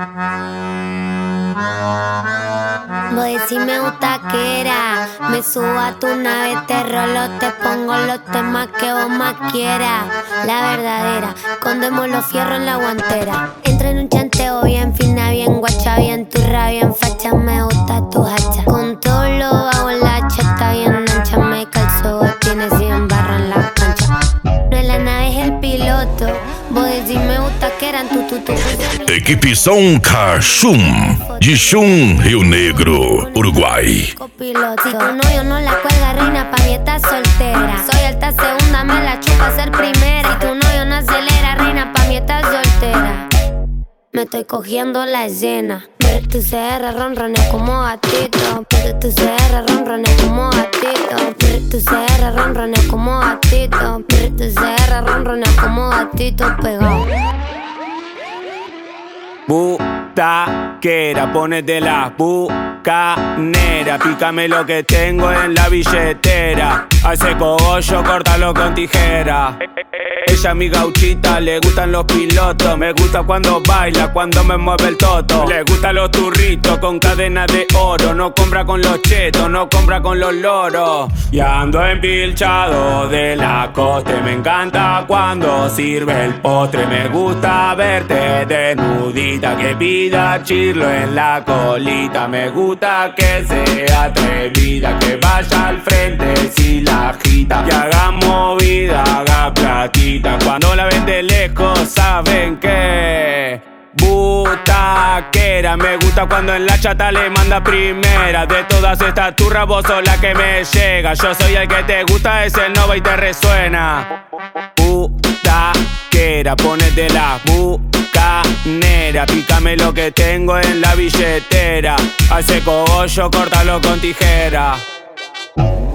Vos decís me gusta que era. Me subo a tu nave, te rolo, te pongo los temas que vos más quieras. La verdadera, escondemos los fierros en la guantera. Entra en un chanteo bien fina, bien guacha, bien turra, bien facha. Me gusta tu hacha. Con todo lo bajo en la chata, bien ancha. Me calzo, tienes 100 barras en la cancha. No es la nave, es el piloto. Vos decís me gusta que eran tu. Equipe Som Cachum, de Chum, Rio Negro, Uruguay. Copiloto. Si tu novio no la cuelga, reina, pa' mí estás soltera. Soy alta segunda, me la chupa ser primera. Si tu novio no acelera, reina, pa' mí estás soltera. Me estoy cogiendo la escena. Tu CR ronronea como gatito. Tu CR ronronea como gatito. Tu CR ronronea como gatito. Tu CR ronronea como gatito pegado. Butaquera, ponete las bucaneras. Pícame lo que tengo en la billetera. Hace cogollo, córtalo con tijera. Ella mi gauchita, le gustan los pilotos. Me gusta cuando baila, cuando me mueve el toto. Le gustan los turritos con cadenas de oro. No compra con los chetos, no compra con los loros. Y ando empilchado de la coste. Me encanta cuando sirve el postre. Me gusta verte desnudita, que pida chirlo en la colita. Me gusta que sea atrevida, que vaya al frente si la agita. Y haga movida, haga platita. Cuando la ven de lejos saben que butaquera. Me gusta cuando en la chata le manda primera. De todas estas turras vos sos la que me llega. Yo soy el que te gusta, es el nova y te resuena. Butaquera, ponete la bucanera. Pícame lo que tengo en la billetera. Hace cogollo, córtalo con tijera.